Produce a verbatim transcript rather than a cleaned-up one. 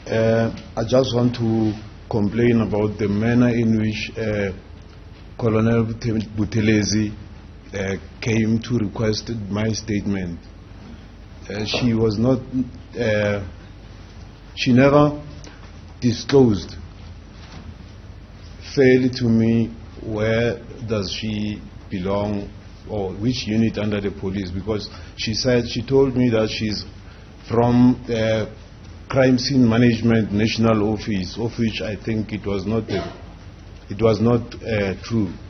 Uh, I just want to complain about the manner in which uh, Colonel Buthelezi uh, came to request my statement. Uh, she was not, uh, she never disclosed fairly to me where does she belong or which unit under the police, because she said, she told me that she's from uh, Crime Scene Management National Office, of which I think it was not, uh, it was not uh, true.